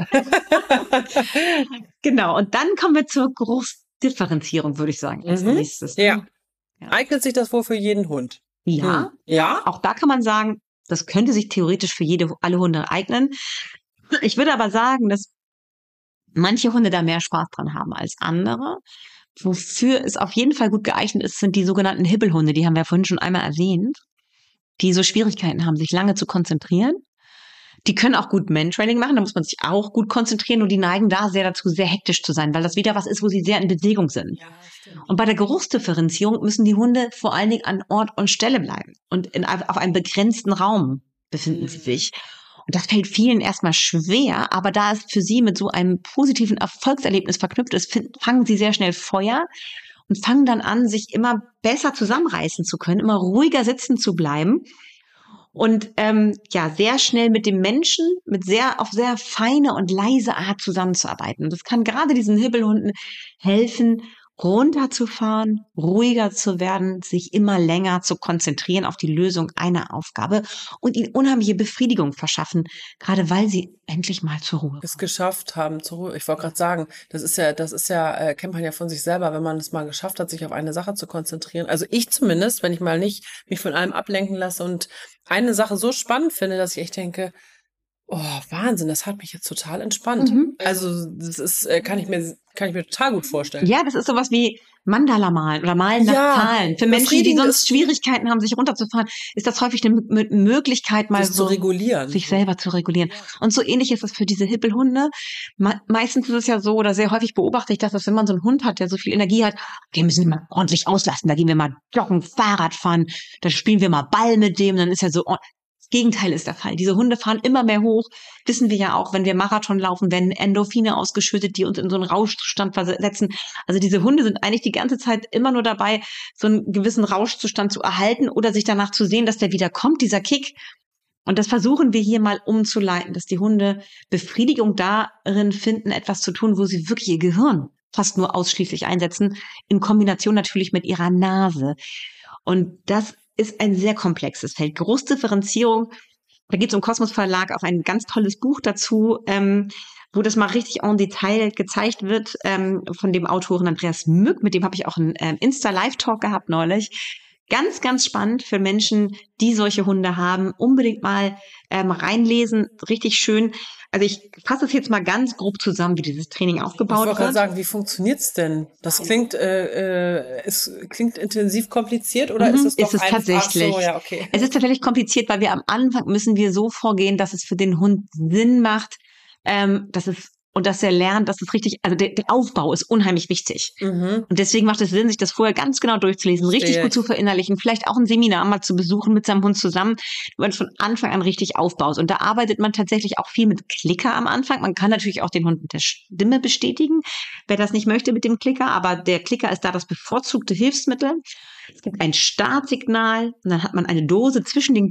Genau, und dann kommen wir zur Geruchsdifferenzierung, würde ich sagen, als nächstes. Ja. Eignet sich das wohl für jeden Hund? Ja. Ja? Auch da kann man sagen, das könnte sich theoretisch für alle Hunde eignen. Ich würde aber sagen, dass manche Hunde da mehr Spaß dran haben als andere. Wofür es auf jeden Fall gut geeignet ist, sind die sogenannten Hibbelhunde. Die haben wir vorhin schon einmal erwähnt, die so Schwierigkeiten haben, sich lange zu konzentrieren. Die können auch gut Mantrailing machen, da muss man sich auch gut konzentrieren und die neigen da sehr dazu, sehr hektisch zu sein, weil das wieder was ist, wo sie sehr in Bewegung sind. Ja, stimmt. Und bei der Geruchsdifferenzierung müssen die Hunde vor allen Dingen an Ort und Stelle bleiben und auf einem begrenzten Raum befinden sie sich. Und das fällt vielen erstmal schwer, aber da es für sie mit so einem positiven Erfolgserlebnis verknüpft ist, fangen sie sehr schnell Feuer und fangen dann an, sich immer besser zusammenreißen zu können, immer ruhiger sitzen zu bleiben und sehr schnell mit dem Menschen auf sehr feine und leise Art zusammenzuarbeiten. Und das kann gerade diesen Hibbelhunden helfen, runterzufahren, ruhiger zu werden, sich immer länger zu konzentrieren auf die Lösung einer Aufgabe und ihnen unheimliche Befriedigung verschaffen, gerade weil sie endlich mal zur Ruhe es geschafft haben, zur Ruhe. Ich wollte gerade sagen, das ist ja, kennt man ja von sich selber, wenn man es mal geschafft hat, sich auf eine Sache zu konzentrieren. Also ich zumindest, wenn ich mal nicht mich von allem ablenken lasse und eine Sache so spannend finde, dass ich echt denke, oh, Wahnsinn, das hat mich jetzt total entspannt. Also das ist, kann ich mir total gut vorstellen. Ja, das ist sowas wie Mandala malen oder malen nach Zahlen. Für Menschen, die sonst Schwierigkeiten haben, sich runterzufahren, ist das häufig eine Möglichkeit, mal so sich selber zu regulieren. Und so ähnlich ist es für diese Hippelhunde. Meistens ist es ja so, oder sehr häufig beobachte ich das, wenn man so einen Hund hat, der so viel Energie hat, den müssen wir mal ordentlich auslasten. Da gehen wir mal joggen, Fahrrad fahren, dann spielen wir mal Ball mit dem, dann ist er so. Gegenteil ist der Fall. Diese Hunde fahren immer mehr hoch. Wissen wir ja auch, wenn wir Marathon laufen, werden Endorphine ausgeschüttet, die uns in so einen Rauschzustand versetzen. Also diese Hunde sind eigentlich die ganze Zeit immer nur dabei, so einen gewissen Rauschzustand zu erhalten oder sich danach zu sehen, dass der wieder kommt, dieser Kick. Und das versuchen wir hier mal umzuleiten, dass die Hunde Befriedigung darin finden, etwas zu tun, wo sie wirklich ihr Gehirn fast nur ausschließlich einsetzen, in Kombination natürlich mit ihrer Nase. Und das ist ein sehr komplexes Feld. Geruchsdifferenzierung, da gibt es im Kosmos Verlag auch ein ganz tolles Buch dazu, wo das mal richtig en Detail gezeigt wird, von dem Autoren Andreas Mück, mit dem habe ich auch einen Insta-Live-Talk gehabt neulich. Ganz, ganz spannend für Menschen, die solche Hunde haben. Unbedingt mal reinlesen, richtig schön. Also ich fasse es jetzt mal ganz grob zusammen, wie dieses Training aufgebaut wird. Ich wollte gerade sagen, wie funktioniert's denn? Das klingt, es klingt intensiv kompliziert oder ist es doch einfach? Tatsächlich. So, ja, okay. Es ist tatsächlich kompliziert, weil wir am Anfang müssen wir so vorgehen, dass es für den Hund Sinn macht, dass er lernt, dass es richtig, also der Aufbau ist unheimlich wichtig. Und deswegen macht es Sinn, sich das vorher ganz genau durchzulesen, richtig gut zu verinnerlichen, vielleicht auch ein Seminar mal zu besuchen mit seinem Hund zusammen, wo man von Anfang an richtig aufbaut. Und da arbeitet man tatsächlich auch viel mit Klicker am Anfang. Man kann natürlich auch den Hund mit der Stimme bestätigen, wer das nicht möchte mit dem Klicker, aber der Klicker ist da das bevorzugte Hilfsmittel. Es gibt ein Startsignal und dann hat man eine Dose zwischen den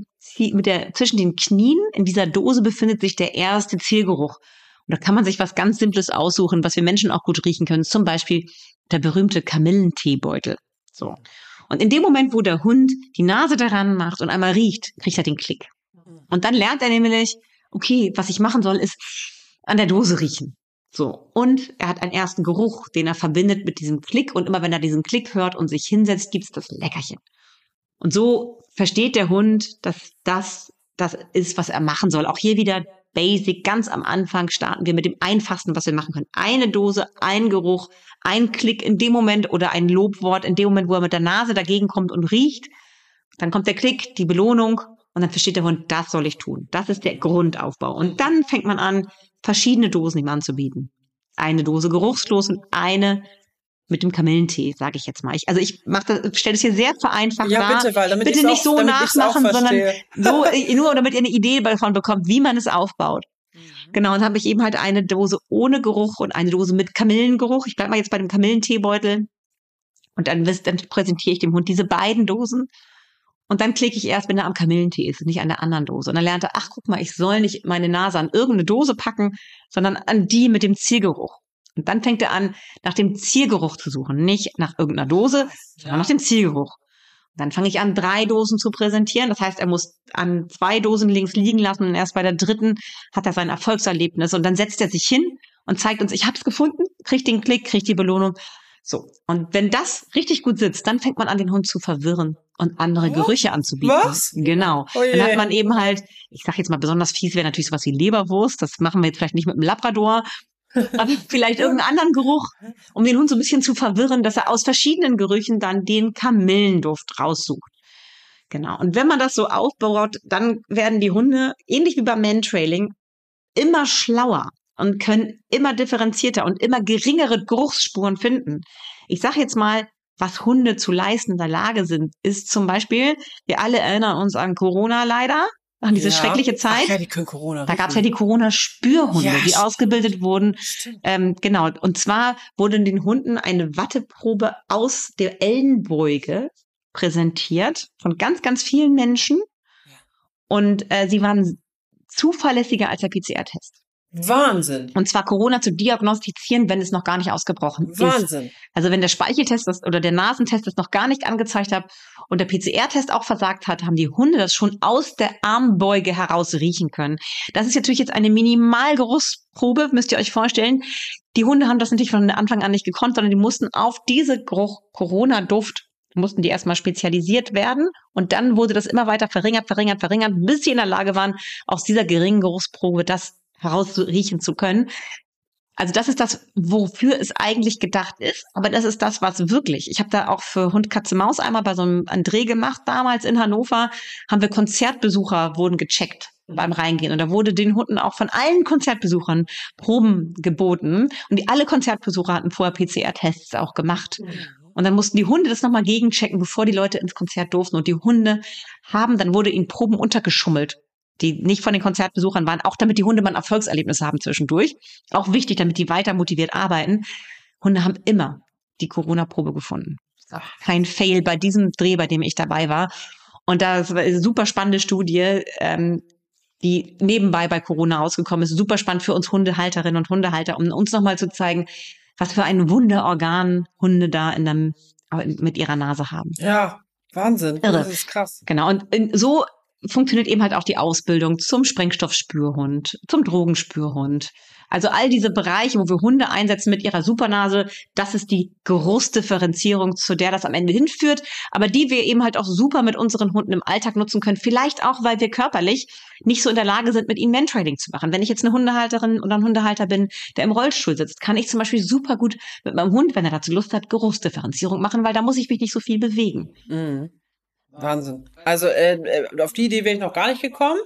Knien. In dieser Dose befindet sich der erste Zielgeruch. Und da kann man sich was ganz Simples aussuchen, was wir Menschen auch gut riechen können. Zum Beispiel der berühmte Kamillenteebeutel. So. Und in dem Moment, wo der Hund die Nase daran macht und einmal riecht, kriegt er den Klick. Und dann lernt er nämlich, okay, was ich machen soll, ist an der Dose riechen. So. Und er hat einen ersten Geruch, den er verbindet mit diesem Klick. Und immer wenn er diesen Klick hört und sich hinsetzt, gibt's das Leckerchen. Und so versteht der Hund, dass das ist, was er machen soll. Auch hier wieder Basic, ganz am Anfang starten wir mit dem Einfachsten, was wir machen können. Eine Dose, ein Geruch, ein Klick in dem Moment oder ein Lobwort in dem Moment, wo er mit der Nase dagegen kommt und riecht. Dann kommt der Klick, die Belohnung und dann versteht der Hund, das soll ich tun. Das ist der Grundaufbau. Und dann fängt man an, verschiedene Dosen ihm anzubieten. Eine Dose geruchslos und eine mit dem Kamillentee, sage ich jetzt mal. Ich stelle es hier sehr vereinfacht dar. Ja, bitte, weil damit bitte nicht so nachmachen, sondern so nur, damit ihr eine Idee davon bekommt, wie man es aufbaut. Genau, und dann habe ich eben halt eine Dose ohne Geruch und eine Dose mit Kamillengeruch. Ich bleibe mal jetzt bei dem Kamillenteebeutel. Und dann präsentiere ich dem Hund diese beiden Dosen. Und dann klicke ich erst, wenn er am Kamillentee ist, nicht an der anderen Dose. Und dann lernt er, ach, guck mal, ich soll nicht meine Nase an irgendeine Dose packen, sondern an die mit dem Zielgeruch. Und dann fängt er an, nach dem Zielgeruch zu suchen. Nicht nach irgendeiner Dose, sondern nach dem Zielgeruch. Und dann fange ich an, 3 Dosen zu präsentieren. Das heißt, er muss an 2 Dosen links liegen lassen und erst bei der 3. hat er sein Erfolgserlebnis. Und dann setzt er sich hin und zeigt uns, ich habe es gefunden, kriegt den Klick, kriegt die Belohnung. So. Und wenn das richtig gut sitzt, dann fängt man an, den Hund zu verwirren und andere Gerüche anzubieten. Was? Genau. Oh je. Dann hat man eben halt, ich sag jetzt mal besonders fies, wäre natürlich sowas wie Leberwurst. Das machen wir jetzt vielleicht nicht mit dem Labrador. Aber vielleicht irgendeinen anderen Geruch, um den Hund so ein bisschen zu verwirren, dass er aus verschiedenen Gerüchen dann den Kamillenduft raussucht. Genau. Und wenn man das so aufbaut, dann werden die Hunde, ähnlich wie beim Mantrailing, immer schlauer und können immer differenzierter und immer geringere Geruchsspuren finden. Ich sage jetzt mal, was Hunde zu leisten in der Lage sind, ist zum Beispiel, wir alle erinnern uns an Corona leider, an diese schreckliche Zeit. Ach ja, die können Corona riechen. Da gab es ja die Corona-Spürhunde, die ausgebildet wurden. Genau. Und zwar wurde den Hunden eine Watteprobe aus der Ellenbeuge präsentiert von ganz, ganz vielen Menschen. Ja. Und sie waren zuverlässiger als der PCR-Test. Wahnsinn. Und zwar Corona zu diagnostizieren, wenn es noch gar nicht ausgebrochen ist. Wahnsinn. Also wenn der Speicheltest oder der Nasentest das noch gar nicht angezeigt hat und der PCR-Test auch versagt hat, haben die Hunde das schon aus der Armbeuge heraus riechen können. Das ist natürlich jetzt eine Minimalgeruchsprobe, müsst ihr euch vorstellen. Die Hunde haben das natürlich von Anfang an nicht gekonnt, sondern die mussten auf diese Corona-Duft mussten die erstmal spezialisiert werden und dann wurde das immer weiter verringert, bis sie in der Lage waren, aus dieser geringen Geruchsprobe das herausriechen zu können. Also das ist das, wofür es eigentlich gedacht ist, aber das ist das, was wirklich. Ich habe da auch für Hund, Katze, Maus einmal bei so einem Dreh gemacht, damals in Hannover, haben wir Konzertbesucher, wurden gecheckt beim Reingehen. Und da wurde den Hunden auch von allen Konzertbesuchern Proben geboten. Und alle Konzertbesucher hatten vorher PCR-Tests auch gemacht. Und dann mussten die Hunde das nochmal gegenchecken, bevor die Leute ins Konzert durften. Und die Hunde dann wurde ihnen Proben untergeschummelt, die nicht von den Konzertbesuchern waren, auch damit die Hunde mal ein Erfolgserlebnis haben zwischendurch. Auch wichtig, damit die weiter motiviert arbeiten. Hunde haben immer die Corona-Probe gefunden. Kein Fail bei diesem Dreh, bei dem ich dabei war. Und das war eine super spannende Studie, die nebenbei bei Corona rausgekommen ist. Super spannend für uns Hundehalterinnen und Hundehalter, um uns nochmal zu zeigen, was für ein Wunderorgan Hunde da mit ihrer Nase haben. Ja, Wahnsinn. Irre. Das ist krass. Genau. Und so funktioniert eben halt auch die Ausbildung zum Sprengstoffspürhund, zum Drogenspürhund. Also all diese Bereiche, wo wir Hunde einsetzen mit ihrer Supernase, das ist die Geruchsdifferenzierung, zu der das am Ende hinführt, aber die wir eben halt auch super mit unseren Hunden im Alltag nutzen können. Vielleicht auch, weil wir körperlich nicht so in der Lage sind, mit ihnen Mantrailing zu machen. Wenn ich jetzt eine Hundehalterin oder ein Hundehalter bin, der im Rollstuhl sitzt, kann ich zum Beispiel super gut mit meinem Hund, wenn er dazu Lust hat, Geruchsdifferenzierung machen, weil da muss ich mich nicht so viel bewegen. Mhm. Wahnsinn. Also auf die Idee wäre ich noch gar nicht gekommen.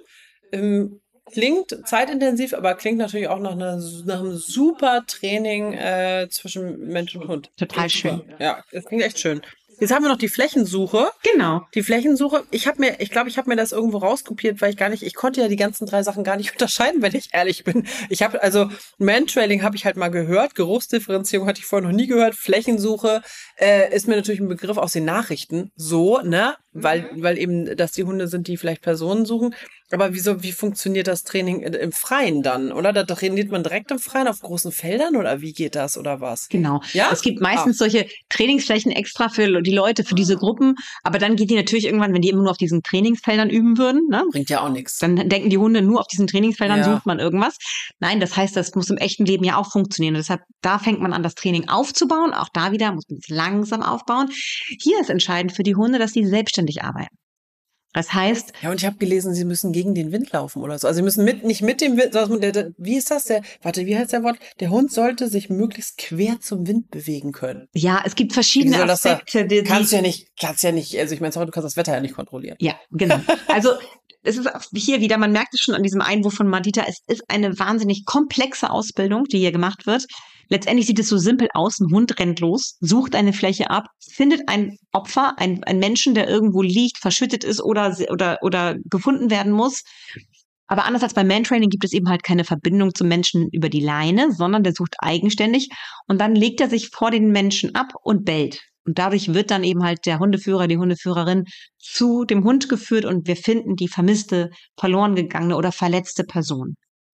Klingt zeitintensiv, aber klingt natürlich auch nach einem super Training zwischen Mensch und Hund. Total schön. Ja, das klingt echt schön. Jetzt haben wir noch die Flächensuche. Genau. Die Flächensuche, ich glaube, ich habe mir das irgendwo rauskopiert, weil ich konnte ja die ganzen 3 Sachen gar nicht unterscheiden, wenn ich ehrlich bin. Mantrailing habe ich halt mal gehört, Geruchsdifferenzierung hatte ich vorher noch nie gehört, Flächensuche ist mir natürlich ein Begriff aus den Nachrichten, so, ne, weil eben das die Hunde sind, die vielleicht Personen suchen. Aber wie funktioniert das Training im Freien dann, oder? Da trainiert man direkt im Freien auf großen Feldern oder wie geht das oder was? Genau. Ja? Es gibt meistens solche Trainingsflächen extra für die Leute, für diese Gruppen. Aber dann geht die natürlich irgendwann, wenn die immer nur auf diesen Trainingsfeldern üben würden, ne? Bringt ja auch nichts. Dann denken die Hunde, nur auf diesen Trainingsfeldern Ja. sucht man irgendwas. Nein, das heißt, das muss im echten Leben ja auch funktionieren. Und deshalb, da fängt man an, das Training aufzubauen. Auch da wieder muss man es langsam aufbauen. Hier ist entscheidend für die Hunde, dass sie selbstständig arbeiten. Das heißt, Ja, und ich habe gelesen, sie müssen gegen den Wind laufen oder so. Also sie müssen nicht mit dem Wind, sondern wie ist das? Wie heißt der Wort? Der Hund sollte sich möglichst quer zum Wind bewegen können. ja, es gibt verschiedene Wie soll das da- Aspekte. Kannst ja nicht, also ich meine, sorry, du kannst das Wetter ja nicht kontrollieren. Ja, genau. Also es ist auch hier wieder, man merkt es schon an diesem Einwurf von Madita, es ist eine wahnsinnig komplexe Ausbildung, die hier gemacht wird. Letztendlich sieht es so simpel aus, ein Hund rennt los, sucht eine Fläche ab, findet ein Opfer, ein Menschen, der irgendwo liegt, verschüttet ist oder gefunden werden muss. Aber anders als beim Mantraining gibt es eben halt keine Verbindung zum Menschen über die Leine, sondern der sucht eigenständig und dann legt er sich vor den Menschen ab und bellt. Und dadurch wird dann eben halt der Hundeführer, die Hundeführerin zu dem Hund geführt und wir finden die vermisste, verloren gegangene oder verletzte Person.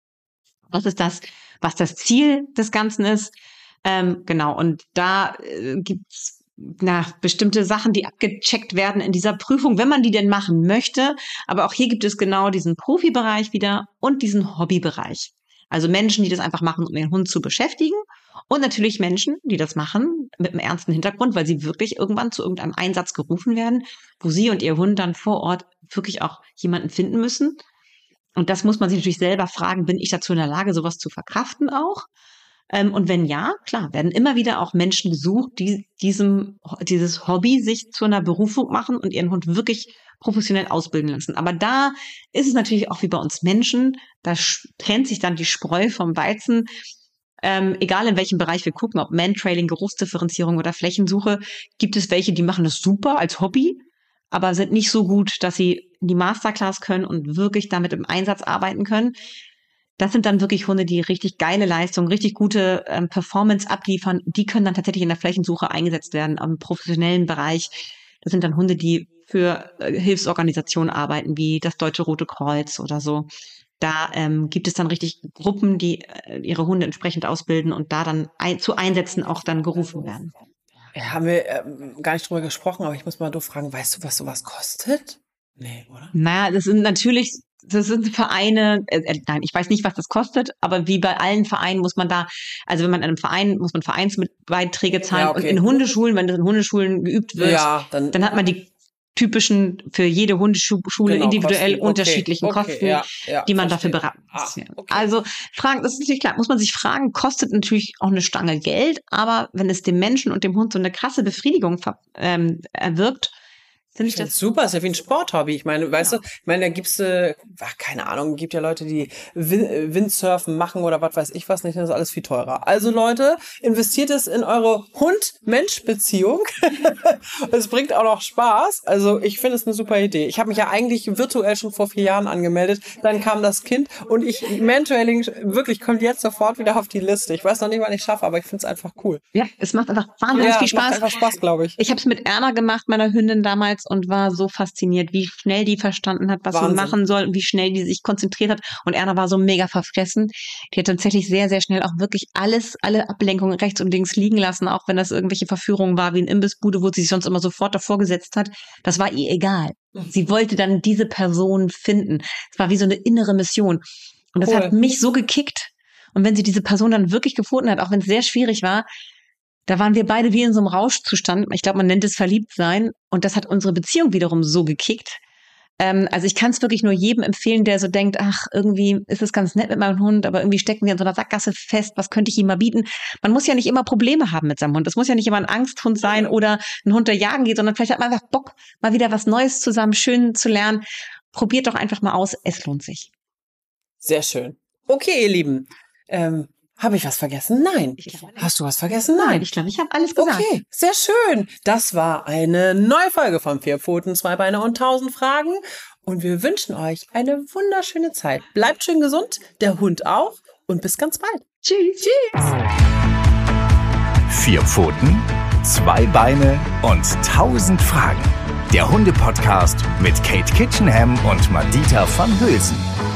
Das ist das, was das Ziel des Ganzen ist. Genau, und da gibt's bestimmte Sachen, die abgecheckt werden in dieser Prüfung, wenn man die denn machen möchte. Aber auch hier gibt es genau diesen Profibereich wieder und diesen Hobbybereich. Also Menschen, die das einfach machen, um ihren Hund zu beschäftigen. Und natürlich Menschen, die das machen mit einem ernsten Hintergrund, weil sie wirklich irgendwann zu irgendeinem Einsatz gerufen werden, wo sie und ihr Hund dann vor Ort wirklich auch jemanden finden müssen. Und das muss man sich natürlich selber fragen, bin ich dazu in der Lage, sowas zu verkraften auch? Und wenn ja, klar, werden immer wieder auch Menschen gesucht, die dieses Hobby sich zu einer Berufung machen und ihren Hund wirklich professionell ausbilden lassen. Aber da ist es natürlich auch wie bei uns Menschen, da trennt sich dann die Spreu vom Weizen. Egal in welchem Bereich wir gucken, ob Mantrailing, Geruchsdifferenzierung oder Flächensuche, gibt es welche, die machen das super als Hobby, aber sind nicht so gut, dass sie in die Masterclass können und wirklich damit im Einsatz arbeiten können. Das sind dann wirklich Hunde, die richtig geile Leistungen, richtig gute Performance abliefern. Die können dann tatsächlich in der Flächensuche eingesetzt werden, im professionellen Bereich. Das sind dann Hunde, die für Hilfsorganisationen arbeiten, wie das Deutsche Rote Kreuz oder so. Da gibt es dann richtig Gruppen, die ihre Hunde entsprechend ausbilden und da dann zu Einsätzen auch dann gerufen werden. Ja, haben wir gar nicht drüber gesprochen, aber ich muss mal doof fragen, weißt du, was sowas kostet? Nee, oder? Naja, das sind Vereine, nein, ich weiß nicht, was das kostet, aber wie bei allen Vereinen muss man also wenn man in einem Verein, muss man Vereinsbeiträge zahlen. Ja, okay. Und in Hundeschulen, wenn das in Hundeschulen geübt wird, Ja, dann dann hat man die typischen, für jede Hundeschule individuell Kosten. unterschiedlichen Kosten, die man dafür beraten muss. Also Fragen, das ist natürlich klar, muss man sich fragen, kostet natürlich auch eine Stange Geld, aber wenn es dem Menschen und dem Hund so eine krasse Befriedigung erwirkt, finde ich das super, ist ja wie ein Sporthobby. Ich meine, weißt du, da gibt's, keine Ahnung, gibt ja Leute, die Windsurfen machen oder was weiß ich was nicht, das ist alles viel teurer. Also Leute, investiert es in eure Hund-Mensch-Beziehung. Es bringt auch noch Spaß. Also ich finde es eine super Idee. Ich habe mich ja eigentlich virtuell schon vor 4 Jahren angemeldet, dann kam das Kind und Mentoring wirklich kommt jetzt sofort wieder auf die Liste. Ich weiß noch nicht, wann ich schaffe, aber ich finde es einfach cool. Ja, es macht einfach wahnsinnig viel Spaß. Macht einfach Spaß, glaube ich. Ich habe es mit Erna gemacht, meiner Hündin damals, und war so fasziniert, wie schnell die verstanden hat, was sie machen soll und wie schnell die sich konzentriert hat. Und Erna war so mega verfressen. Die hat tatsächlich sehr, sehr schnell auch wirklich alle Ablenkungen rechts und links liegen lassen, auch wenn das irgendwelche Verführungen war, wie ein Imbissbude, wo sie sich sonst immer sofort davor gesetzt hat. Das war ihr egal. Sie wollte dann diese Person finden. Es war wie so eine innere Mission. Und das hat mich so gekickt. Und wenn sie diese Person dann wirklich gefunden hat, auch wenn es sehr schwierig war, da waren wir beide wie in so einem Rauschzustand. Ich glaube, man nennt es Verliebtsein. Und das hat unsere Beziehung wiederum so gekickt. Also ich kann es wirklich nur jedem empfehlen, der so denkt, ach, irgendwie ist es ganz nett mit meinem Hund, aber irgendwie stecken wir in so einer Sackgasse fest. Was könnte ich ihm mal bieten? Man muss ja nicht immer Probleme haben mit seinem Hund. Es muss ja nicht immer ein Angsthund sein oder ein Hund, der jagen geht, sondern vielleicht hat man einfach Bock, mal wieder was Neues zusammen schön zu lernen. Probiert doch einfach mal aus. Es lohnt sich. Sehr schön. Okay, ihr Lieben. Habe ich was vergessen? Nein. Hast du was vergessen? Nein. Ich glaube, ich habe alles gesagt. Okay, sehr schön. Das war eine neue Folge von 4 Pfoten, 2 Beine und 1000 Fragen. Und wir wünschen euch eine wunderschöne Zeit. Bleibt schön gesund, der Hund auch. Und bis ganz bald. Tschüss. Tschüss. 4 Pfoten, 2 Beine und 1000 Fragen. Der Hunde-Podcast mit Kate Kitchenham und Madita van Hülsen.